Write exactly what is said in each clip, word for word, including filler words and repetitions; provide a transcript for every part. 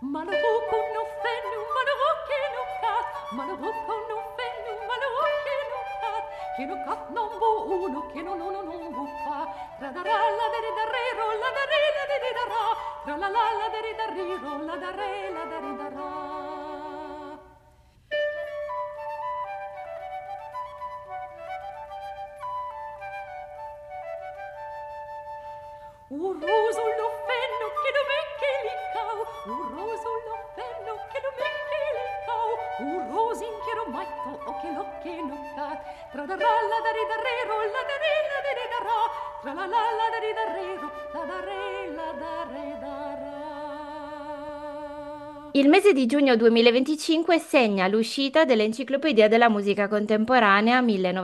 Malabuco no fennu, malabuque no cat, malabuco no fennu, malabuque no cat, che no cat non bu uno, che non uno non bu fa, tra da ra la da ri da re ro la da re la da ri da ra, tra la la la da ri da ri ro la da re la da ri da ra. Un roso lo fenno che non me che li cau, un roso lo fenno che non me che li cau, un rosin che non matto o che lo che non cat, tra da ra la da ri da re ro la da re la da ri da ra, tra la la la da ri da re ro la da re la da re da ra. Il mese di giugno duemilaventicinque segna l'uscita dell'Enciclopedia della musica contemporanea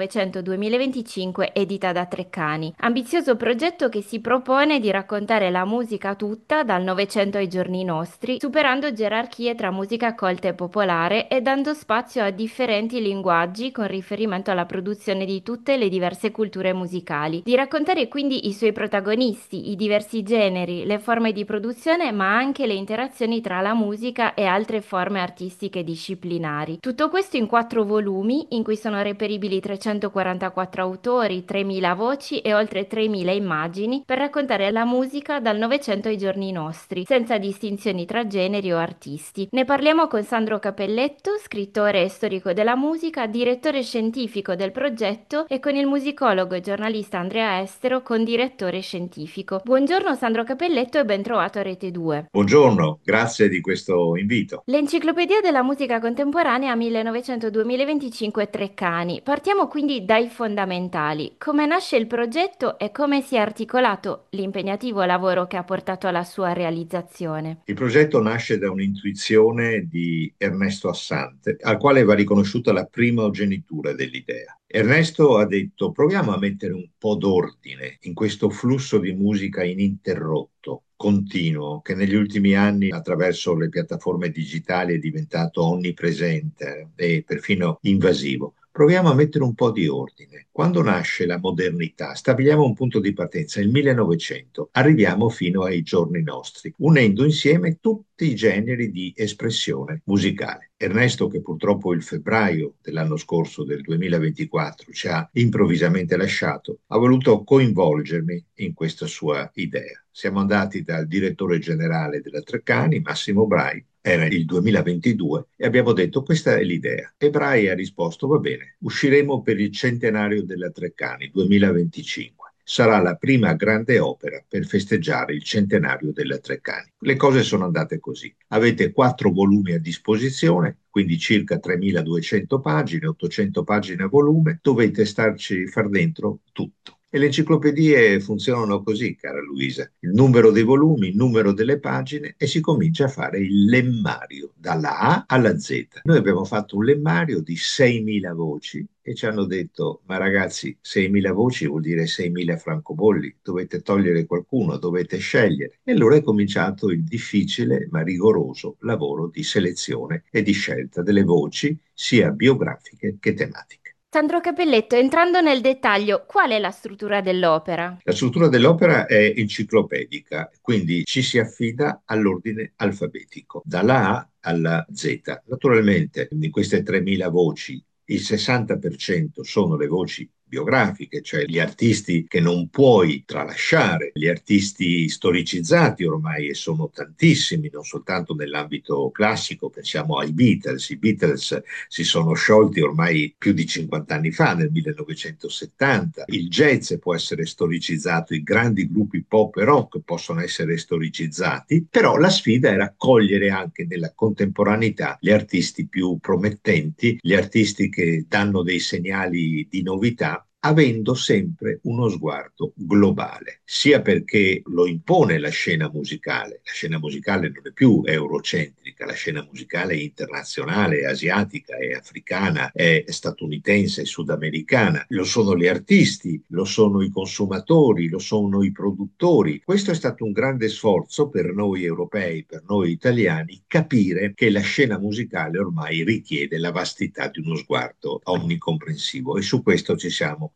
millenovecento-duemilaventicinque edita da Treccani, ambizioso progetto che si propone di raccontare la musica tutta dal Novecento ai giorni nostri, superando gerarchie tra musica colta e popolare e dando spazio a differenti linguaggi con riferimento alla produzione di tutte le diverse culture musicali, di raccontare quindi i suoi protagonisti, i diversi generi, le forme di produzione, ma anche le interazioni tra la musica e altre forme artistiche disciplinari. Tutto questo in quattro volumi in cui sono reperibili trecentoquarantaquattro autori, tremila voci e oltre tremila immagini per raccontare la musica dal Novecento ai giorni nostri, senza distinzioni tra generi o artisti. Ne parliamo con Sandro Capelletto, scrittore e storico della musica, direttore scientifico del progetto, e con il musicologo e giornalista Andrea Estero, condirettore scientifico. Buongiorno Sandro Capelletto e ben trovato a Rete due. Buongiorno, grazie di questo invito. L'Enciclopedia della musica contemporanea millenovecento-duemilaventicinque Treccani. Partiamo quindi dai fondamentali. Come nasce il progetto e come si è articolato l'impegnativo lavoro che ha portato alla sua realizzazione? Il progetto nasce da un'intuizione di Ernesto Assante, al quale va riconosciuta la primogenitura dell'idea. Ernesto ha detto: proviamo a mettere un po' d'ordine in questo flusso di musica ininterrotto, continuo, che negli ultimi anni, attraverso le piattaforme digitali, è diventato onnipresente e perfino invasivo. Proviamo a mettere un po' di ordine. Quando nasce la modernità, stabiliamo un punto di partenza, il millenovecento, arriviamo fino ai giorni nostri, unendo insieme tutti i generi di espressione musicale. Ernesto, che purtroppo il febbraio dell'anno scorso, del duemilaventiquattro, ci ha improvvisamente lasciato, ha voluto coinvolgermi in questa sua idea. Siamo andati dal direttore generale della Treccani, Massimo Brai, era il duemilaventidue, e abbiamo detto: questa è l'idea. E Brai ha risposto: va bene, usciremo per il centenario della Treccani, duemilaventicinque. Sarà la prima grande opera per festeggiare il centenario della Treccani. Le cose sono andate così. Avete quattro volumi a disposizione, quindi circa tremiladuecento pagine, ottocento pagine a volume. Dovete starci, far dentro tutto. E le enciclopedie funzionano così, cara Luisa: il numero dei volumi, il numero delle pagine, e si comincia a fare il lemmario, dalla A alla Z. Noi abbiamo fatto un lemmario di seimila voci e ci hanno detto: ma ragazzi, seimila voci vuol dire seimila francobolli, dovete togliere qualcuno, dovete scegliere. E allora è cominciato il difficile ma rigoroso lavoro di selezione e di scelta delle voci, sia biografiche che tematiche. Sandro Capelletto, entrando nel dettaglio, qual è la struttura dell'opera? La struttura dell'opera è enciclopedica, quindi ci si affida all'ordine alfabetico, dalla A alla Z. Naturalmente, di queste tremila voci, il sessanta per cento sono le voci biografiche, cioè gli artisti che non puoi tralasciare, gli artisti storicizzati ormai, e sono tantissimi, non soltanto nell'ambito classico. Pensiamo ai Beatles. I Beatles si sono sciolti ormai più di cinquanta anni fa, nel millenovecentosettanta. Il jazz può essere storicizzato, i grandi gruppi pop e rock possono essere storicizzati, però la sfida è raccogliere anche nella contemporaneità gli artisti più promettenti, gli artisti che danno dei segnali di novità, avendo sempre uno sguardo globale, sia perché lo impone la scena musicale. La scena musicale non è più eurocentrica, la scena musicale è internazionale, è asiatica, è africana, è statunitense, è sudamericana. Lo sono gli artisti, lo sono i consumatori, lo sono i produttori. Questo è stato un grande sforzo per noi europei, per noi italiani, capire che la scena musicale ormai richiede la vastità di uno sguardo onnicomprensivo, e su questo ci siamo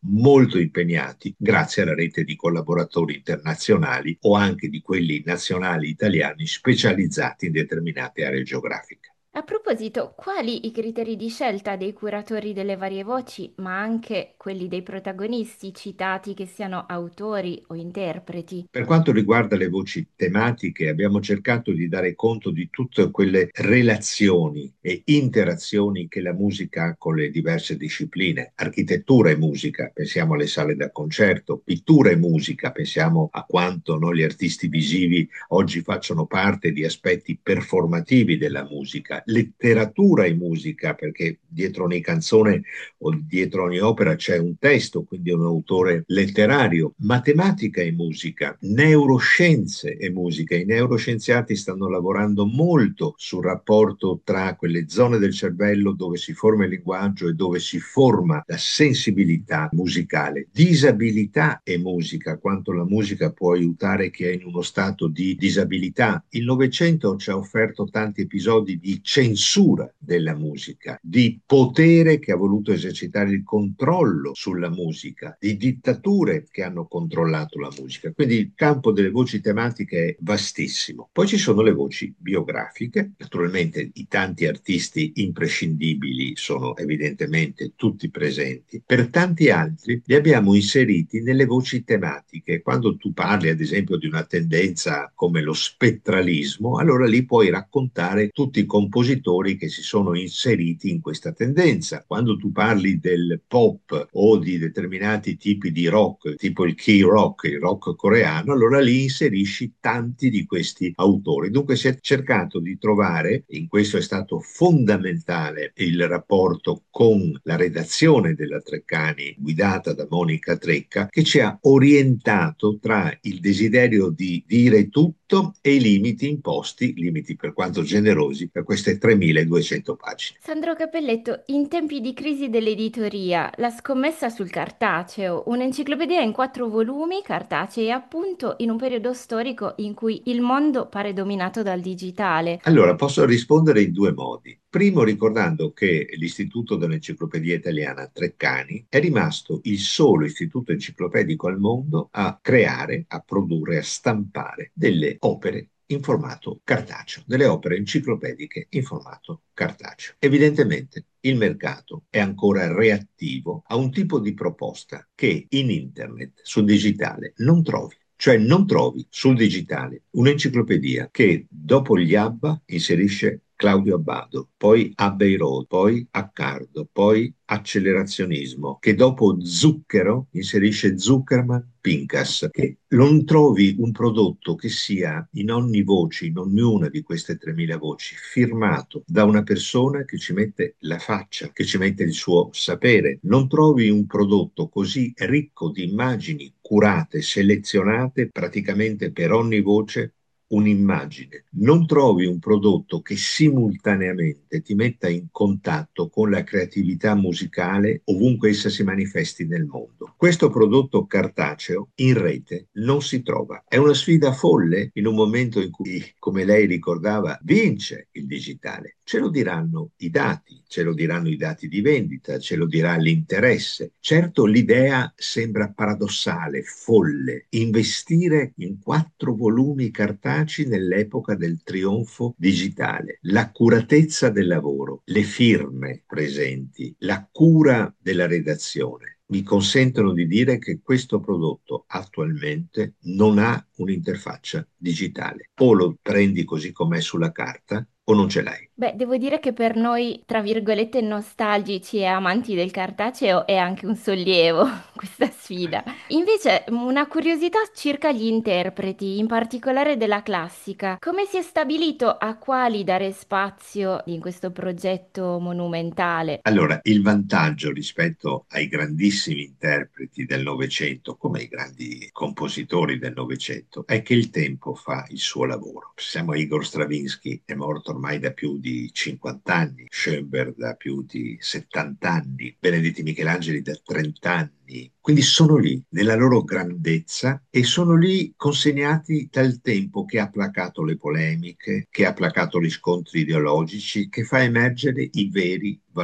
molto impegnati grazie alla rete di collaboratori internazionali o anche di quelli nazionali italiani specializzati in determinate aree geografiche. A proposito, quali i criteri di scelta dei curatori delle varie voci, ma anche quelli dei protagonisti citati, che siano autori o interpreti? Per quanto riguarda le voci tematiche, abbiamo cercato di dare conto di tutte quelle relazioni e interazioni che la musica ha con le diverse discipline. Architettura e musica, pensiamo alle sale da concerto; pittura e musica, pensiamo a quanto noi gli artisti visivi oggi facciano parte di aspetti performativi della musica; letteratura e musica, perché dietro ogni canzone o dietro ogni opera c'è un testo, quindi un autore letterario; matematica e musica, neuroscienze e musica. I neuroscienziati stanno lavorando molto sul rapporto tra quelle zone del cervello dove si forma il linguaggio e dove si forma la sensibilità musicale. Disabilità e musica, quanto la musica può aiutare chi è in uno stato di disabilità. Il Novecento ci ha offerto tanti episodi di censura della musica, di potere che ha voluto esercitare il controllo sulla musica, di dittature che hanno controllato la musica. Quindi il campo delle voci tematiche è vastissimo. Poi ci sono le voci biografiche. Naturalmente i tanti artisti imprescindibili sono evidentemente tutti presenti. Per tanti altri li abbiamo inseriti nelle voci tematiche. Quando tu parli ad esempio di una tendenza come lo spettralismo, allora lì puoi raccontare tutti i compositori che si sono inseriti in questa tendenza. Quando tu parli del pop o di determinati tipi di rock, tipo il K-rock, il rock coreano, allora lì inserisci tanti di questi autori. Dunque si è cercato di trovare, in questo è stato fondamentale il rapporto con la redazione della Treccani, guidata da Monica Trecca, che ci ha orientato tra il desiderio di dire tutto e i limiti imposti, limiti per quanto generosi, per queste tremiladuecento pagine. Sandro Cappelletto, in tempi di crisi dell'editoria, la scommessa sul cartaceo, un'enciclopedia in quattro volumi, cartacei appunto, in un periodo storico in cui il mondo pare dominato dal digitale. Allora, posso rispondere in due modi. Primo, ricordando che l'Istituto dell'Enciclopedia Italiana Treccani è rimasto il solo istituto enciclopedico al mondo a creare, a produrre, a stampare delle opere in formato cartaceo, delle opere enciclopediche in formato cartaceo. Evidentemente il mercato è ancora reattivo a un tipo di proposta che in internet, sul digitale, non trovi. Cioè non trovi sul digitale un'enciclopedia che dopo gli ABBA inserisce Claudio Abbado, poi Abbey Road, poi Accardo, poi accelerazionismo, che dopo Zucchero inserisce Zuckerman, Pincus, che non trovi un prodotto che sia in ogni voce, in ognuna di queste tremila voci, firmato da una persona che ci mette la faccia, che ci mette il suo sapere. Non trovi un prodotto così ricco di immagini curate, selezionate praticamente per ogni voce, un'immagine. Non trovi un prodotto che simultaneamente ti metta in contatto con la creatività musicale ovunque essa si manifesti nel mondo. Questo prodotto cartaceo in rete non si trova. È una sfida folle in un momento in cui, come lei ricordava, vince il digitale. Ce lo diranno i dati, ce lo diranno i dati di vendita, ce lo dirà l'interesse. Certo, l'idea sembra paradossale, folle, investire in quattro volumi cartacei nell'epoca del trionfo digitale. L'accuratezza del lavoro, le firme presenti, la cura della redazione mi consentono di dire che questo prodotto attualmente non ha un'interfaccia digitale. O lo prendi così com'è sulla carta o non ce l'hai. Beh, devo dire che per noi, tra virgolette, nostalgici e amanti del cartaceo è anche un sollievo questa sfida. Invece, una curiosità circa gli interpreti, in particolare della classica. Come si è stabilito a quali dare spazio in questo progetto monumentale? Allora, il vantaggio rispetto ai grandissimi interpreti del Novecento, come ai grandi compositori del Novecento, è che il tempo fa il suo lavoro. Pensiamo a Igor Stravinsky, è morto ormai da più di cinquanta anni, Schoenberg da più di settanta anni, Benedetti Michelangeli da trenta anni. Quindi sono lì nella loro grandezza e sono lì consegnati dal tempo che ha placato le polemiche, che ha placato gli scontri ideologici, che fa emergere i veri valori.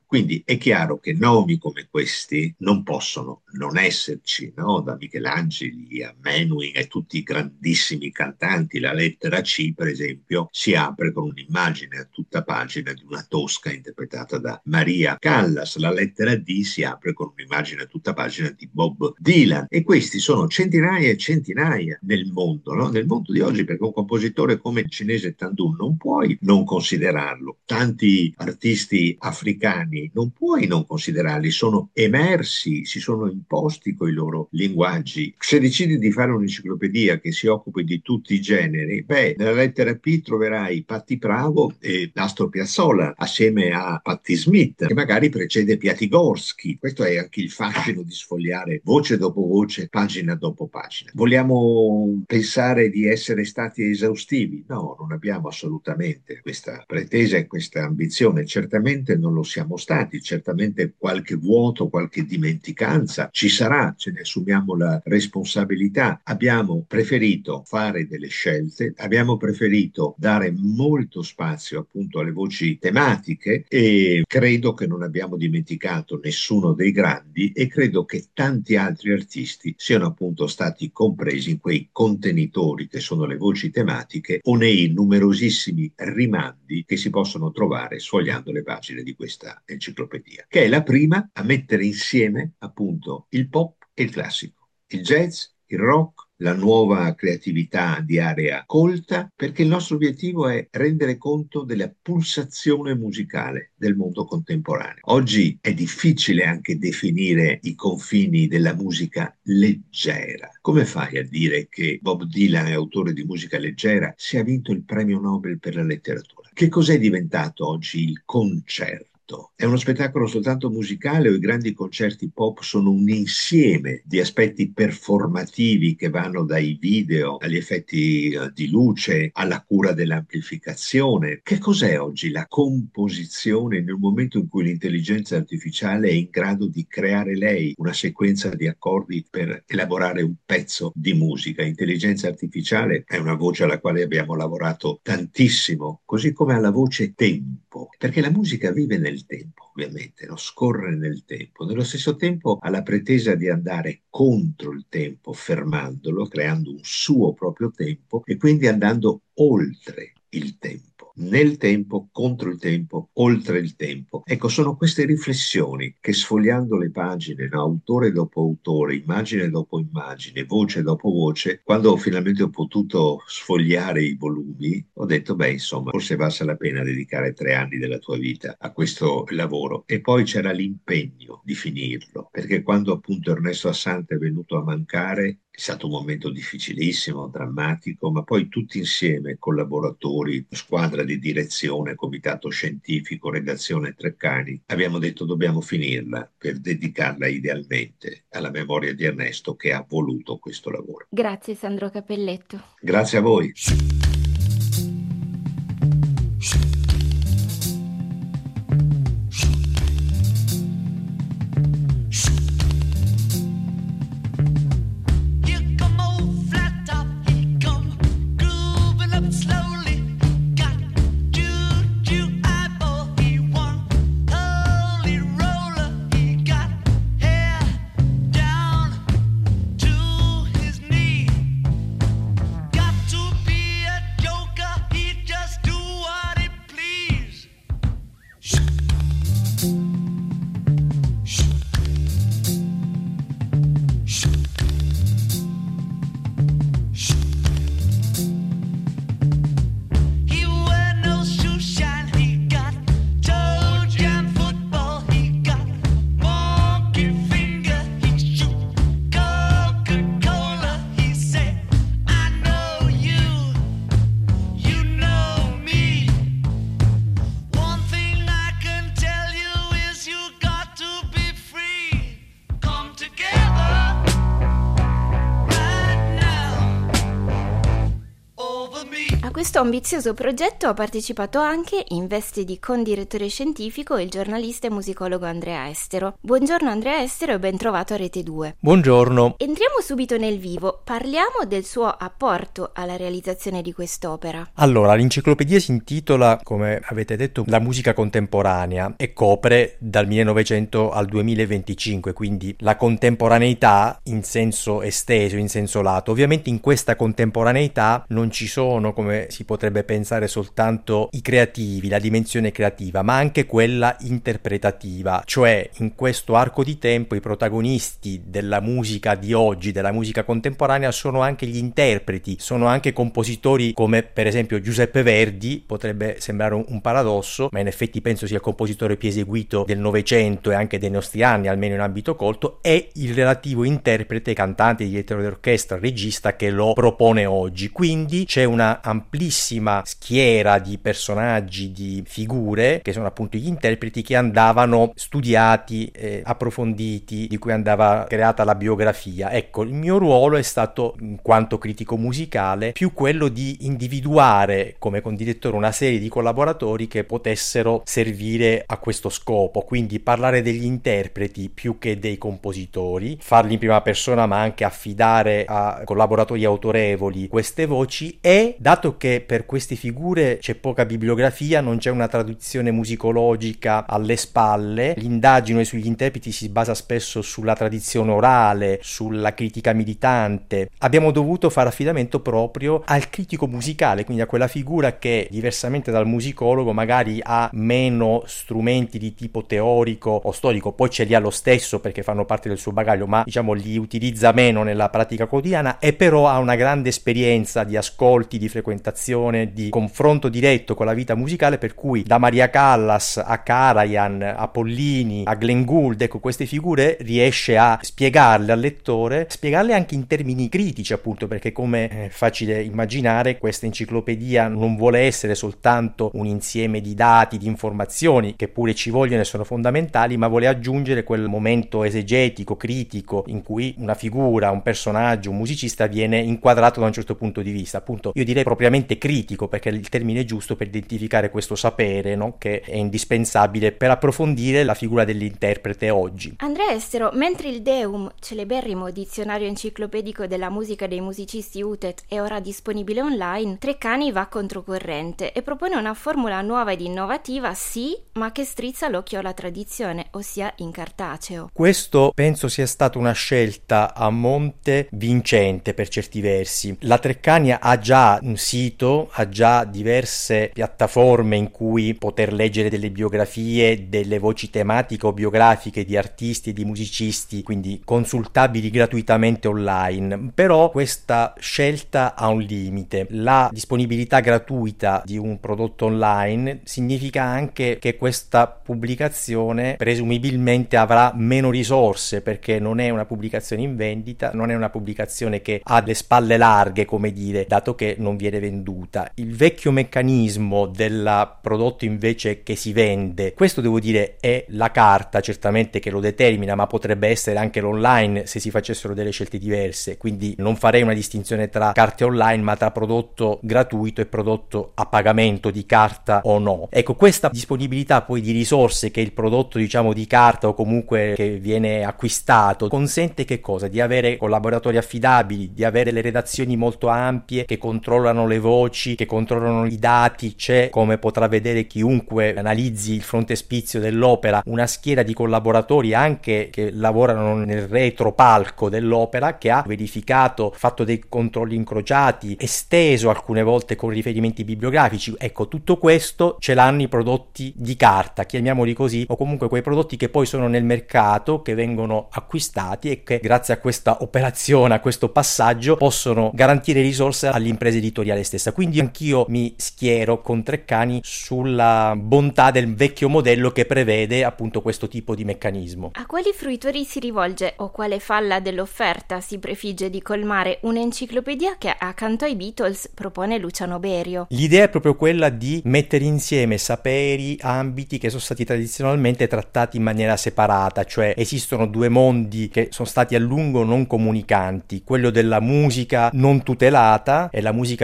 Quindi è chiaro che nomi come questi non possono non esserci, no? Da Michelangeli a Menuhin e tutti i grandissimi cantanti. La lettera C, per esempio, si apre con un'immagine a tutta pagina di una Tosca interpretata da Maria Callas. La lettera D si apre con un'immagine a tutta pagina di Bob Dylan. E questi sono centinaia e centinaia nel mondo, no? Nel mondo di oggi, perché un compositore come il cinese Tandun non puoi non considerarlo. Tanti artisti africani non puoi non considerarli, sono emersi, si sono imposti con i loro linguaggi. Se decidi di fare un'enciclopedia che si occupi di tutti i generi, beh, nella lettera P troverai Patti Pravo e Astor Piazzolla assieme a Patti Smith, che magari precede Piatigorsky. Questo è anche il fascino di sfogliare voce dopo voce, pagina dopo pagina. Vogliamo pensare di essere stati esaustivi? No, non abbiamo assolutamente questa pretesa e questa ambizione. Certamente non lo siamo stati, certamente qualche vuoto, qualche dimenticanza ci sarà, ce ne assumiamo la responsabilità. Abbiamo preferito fare delle scelte, abbiamo preferito dare molto spazio appunto alle voci tematiche e credo che non abbiamo dimenticato nessuno dei grandi e credo che tanti altri artisti siano appunto stati compresi in quei contenitori che sono le voci tematiche o nei numerosissimi rimandi che si possono trovare sfogliando le pagine di questa enciclopedia, che è la prima a mettere insieme appunto il pop e il classico, il jazz, il rock, la nuova creatività di area colta, perché il nostro obiettivo è rendere conto della pulsazione musicale del mondo contemporaneo. Oggi è difficile anche definire i confini della musica leggera. Come fai a dire che Bob Dylan è autore di musica leggera se ha vinto il premio Nobel per la letteratura? Che cos'è diventato oggi il concerto? È uno spettacolo soltanto musicale o i grandi concerti pop sono un insieme di aspetti performativi che vanno dai video agli effetti uh, di luce alla cura dell'amplificazione? Che cos'è oggi la composizione nel momento in cui l'intelligenza artificiale è in grado di creare lei una sequenza di accordi per elaborare un pezzo di musica? Intelligenza artificiale è una voce alla quale abbiamo lavorato tantissimo, così come alla voce tempo, perché la musica vive nel tempo, ovviamente, no? Scorre nel tempo. Nello stesso tempo ha la pretesa di andare contro il tempo, fermandolo, creando un suo proprio tempo e quindi andando oltre il tempo. Nel tempo, contro il tempo, oltre il tempo. Ecco, sono queste riflessioni che sfogliando le pagine, no, autore dopo autore, immagine dopo immagine, voce dopo voce, quando finalmente ho potuto sfogliare i volumi, ho detto, beh, insomma, forse valsa la pena dedicare tre anni della tua vita a questo lavoro. E poi c'era l'impegno di finirlo, perché quando appunto Ernesto Assante è venuto a mancare, è stato un momento difficilissimo, drammatico, ma poi tutti insieme, collaboratori, squadra di direzione, comitato scientifico, redazione Treccani, abbiamo detto dobbiamo finirla per dedicarla idealmente alla memoria di Ernesto che ha voluto questo lavoro. Grazie Sandro Capelletto. Grazie a voi. Together questo ambizioso progetto ha partecipato anche, in veste di condirettore scientifico, il giornalista e musicologo Andrea Estero. Buongiorno Andrea Estero e ben trovato a Rete due. Buongiorno. Entriamo subito nel vivo, parliamo del suo apporto alla realizzazione di quest'opera. Allora, l'enciclopedia si intitola, come avete detto, La musica contemporanea e copre dal millenovecento al duemilaventicinque, quindi la contemporaneità in senso esteso, in senso lato. Ovviamente in questa contemporaneità non ci sono, come si potrebbe pensare, soltanto i creativi, la dimensione creativa, ma anche quella interpretativa, cioè in questo arco di tempo i protagonisti della musica di oggi, della musica contemporanea, sono anche gli interpreti, sono anche compositori come per esempio Giuseppe Verdi. Potrebbe sembrare un, un paradosso, ma in effetti penso sia il compositore più eseguito del Novecento e anche dei nostri anni, almeno in ambito colto, e il relativo interprete, cantante, direttore d'orchestra, regista che lo propone oggi. Quindi c'è una amplissima schiera di personaggi, di figure che sono appunto gli interpreti, che andavano studiati, eh, approfonditi, di cui andava creata la biografia. Ecco, il mio ruolo è stato, in quanto critico musicale, più quello di individuare come condirettore una serie di collaboratori che potessero servire a questo scopo, quindi parlare degli interpreti più che dei compositori, farli in prima persona ma anche affidare a collaboratori autorevoli queste voci. E dato che per queste figure c'è poca bibliografia, non c'è una traduzione musicologica alle spalle, l'indagine sugli interpreti si basa spesso sulla tradizione orale, sulla critica militante, abbiamo dovuto fare affidamento proprio al critico musicale, quindi a quella figura che, diversamente dal musicologo, magari ha meno strumenti di tipo teorico o storico, poi ce li ha lo stesso perché fanno parte del suo bagaglio, ma diciamo li utilizza meno nella pratica quotidiana, e però ha una grande esperienza di ascolti, di frequentazione, di confronto diretto con la vita musicale, per cui da Maria Callas a Karajan, a Pollini, a Glenn Gould, ecco, queste figure riesce a spiegarle al lettore, spiegarle anche in termini critici, appunto perché, come è facile immaginare, questa enciclopedia non vuole essere soltanto un insieme di dati, di informazioni, che pure ci vogliono e sono fondamentali, ma vuole aggiungere quel momento esegetico, critico, in cui una figura, un personaggio, un musicista viene inquadrato da un certo punto di vista, appunto io direi propriamente critico, perché è il termine giusto per identificare questo sapere, no? Che è indispensabile per approfondire la figura dell'interprete oggi. Andrea Estero, mentre il Deum, celeberrimo dizionario enciclopedico della musica dei musicisti U T E T, è ora disponibile online, Treccani va controcorrente e propone una formula nuova ed innovativa, sì, ma che strizza l'occhio alla tradizione, ossia in cartaceo. Questo penso sia stata una scelta a monte vincente per certi versi. La Treccani ha già un sito, ha già diverse piattaforme in cui poter leggere delle biografie, delle voci tematiche o biografiche di artisti e di musicisti, quindi consultabili gratuitamente online. Però questa scelta ha un limite. La disponibilità gratuita di un prodotto online significa anche che questa pubblicazione presumibilmente avrà meno risorse, perché non è una pubblicazione in vendita, non è una pubblicazione che ha le spalle larghe, come dire, dato che non viene venduta. Il vecchio meccanismo del prodotto invece che si vende, questo devo dire è la carta certamente che lo determina, ma potrebbe essere anche l'online se si facessero delle scelte diverse, quindi non farei una distinzione tra carte online, ma tra prodotto gratuito e prodotto a pagamento di carta o no. Ecco, questa disponibilità poi di risorse che il prodotto, diciamo, di carta o comunque che viene acquistato consente che cosa? Di avere collaboratori affidabili, di avere le redazioni molto ampie che controllano le voci, che controllano i dati. C'è, come potrà vedere chiunque analizzi il frontespizio dell'opera, una schiera di collaboratori anche che lavorano nel retropalco dell'opera, che ha verificato, fatto dei controlli incrociati, esteso alcune volte con riferimenti bibliografici. Ecco, tutto questo ce l'hanno i prodotti di carta, chiamiamoli così, o comunque quei prodotti che poi sono nel mercato, che vengono acquistati e che grazie a questa operazione, a questo passaggio, possono garantire risorse all'impresa editoriale stessa. Quindi anch'io mi schiero con Treccani sulla bontà del vecchio modello che prevede appunto questo tipo di meccanismo. A quali fruitori si rivolge o quale falla dell'offerta si prefigge di colmare un'enciclopedia che accanto ai Beatles propone Luciano Berio? L'idea è proprio quella di mettere insieme saperi, ambiti che sono stati tradizionalmente trattati in maniera separata, cioè esistono due mondi che sono stati a lungo non comunicanti, quello della musica non tutelata e la musica che si sviluppa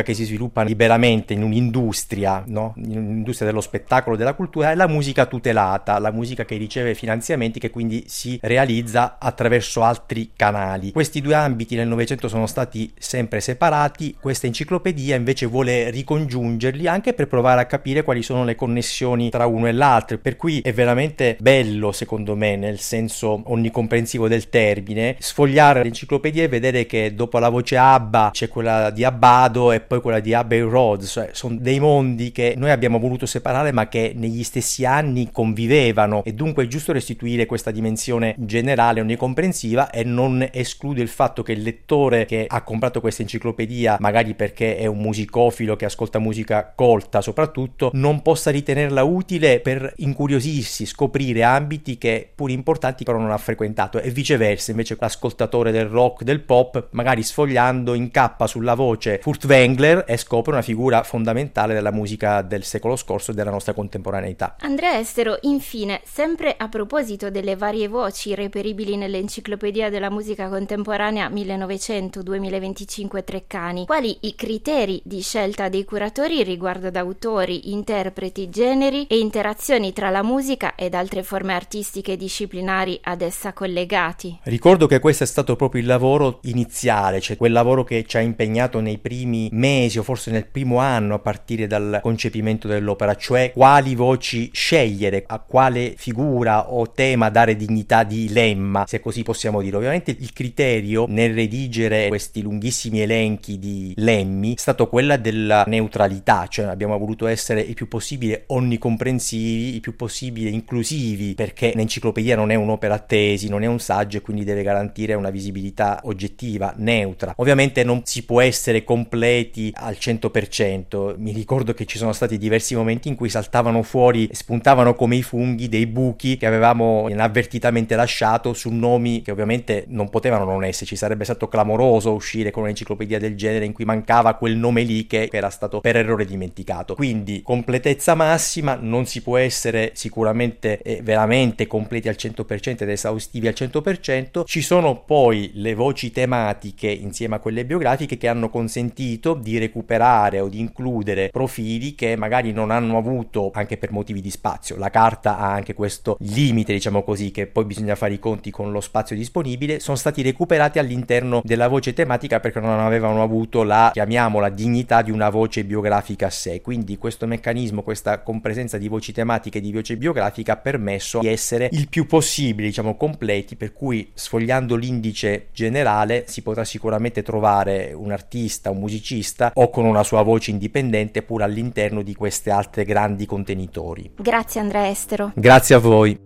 sviluppa liberamente in un'industria, no? In un'industria dello spettacolo, della cultura, è la musica tutelata, la musica che riceve finanziamenti, che quindi si realizza attraverso altri canali. Questi due ambiti nel Novecento sono stati sempre separati, questa enciclopedia invece vuole ricongiungerli anche per provare a capire quali sono le connessioni tra uno e l'altro, per cui è veramente bello, secondo me, nel senso onnicomprensivo del termine, sfogliare l'enciclopedia e vedere che dopo la voce ABBA c'è quella di Abbado e poi quella di Abbey Road, cioè sono dei mondi che noi abbiamo voluto separare ma che negli stessi anni convivevano, e dunque è giusto restituire questa dimensione generale onnicomprensiva e non esclude il fatto che il lettore che ha comprato questa enciclopedia, magari perché è un musicofilo che ascolta musica colta soprattutto, non possa ritenerla utile per incuriosirsi, scoprire ambiti che pur importanti però non ha frequentato, e viceversa. Invece l'ascoltatore del rock, del pop, magari sfogliando incappa sulla voce Furtwängler e scopre una figura fondamentale della musica del secolo scorso e della nostra contemporaneità. Andrea Estero, infine, sempre a proposito delle varie voci reperibili nell'enciclopedia della musica contemporanea millenovecento duemilaventicinque Treccani, quali i criteri di scelta dei curatori riguardo ad autori, interpreti, generi e interazioni tra la musica ed altre forme artistiche e disciplinari ad essa collegati? Ricordo che questo è stato proprio il lavoro iniziale, cioè quel lavoro che ci ha impegnato nei primi mesi o forse nel primo anno a partire dal concepimento dell'opera, cioè quali voci scegliere, a quale figura o tema dare dignità di lemma, se così possiamo dire. Ovviamente il criterio nel redigere questi lunghissimi elenchi di lemmi è stato quella della neutralità, cioè abbiamo voluto essere il più possibile onnicomprensivi, il più possibile inclusivi, perché l'enciclopedia non è un'opera a tesi, non è un saggio, e quindi deve garantire una visibilità oggettiva, neutra. Ovviamente non si può essere completi al cento per cento. Mi ricordo che ci sono stati diversi momenti in cui saltavano fuori, spuntavano come i funghi dei buchi che avevamo inavvertitamente lasciato su nomi che ovviamente non potevano non esserci. Sarebbe stato clamoroso uscire con un'enciclopedia del genere in cui mancava quel nome lì che era stato per errore dimenticato. Quindi completezza massima, non si può essere sicuramente eh, veramente completi al cento per cento ed esaustivi al cento per cento. Ci sono poi le voci tematiche insieme a quelle biografiche che hanno consentito di recuperare o di includere profili che magari non hanno avuto, anche per motivi di spazio. La carta ha anche questo limite, diciamo così, che poi bisogna fare i conti con lo spazio disponibile. Sono stati recuperati all'interno della voce tematica perché non avevano avuto la, chiamiamola, dignità di una voce biografica a sé. Quindi questo meccanismo, questa compresenza di voci tematiche e di voce biografica ha permesso di essere il più possibile, diciamo, completi, per cui sfogliando l'indice generale si potrà sicuramente trovare un artista, un musicista o con una sua voce indipendente pur all'interno di queste altre grandi contenitori. Grazie Andrea Estero. Grazie a voi.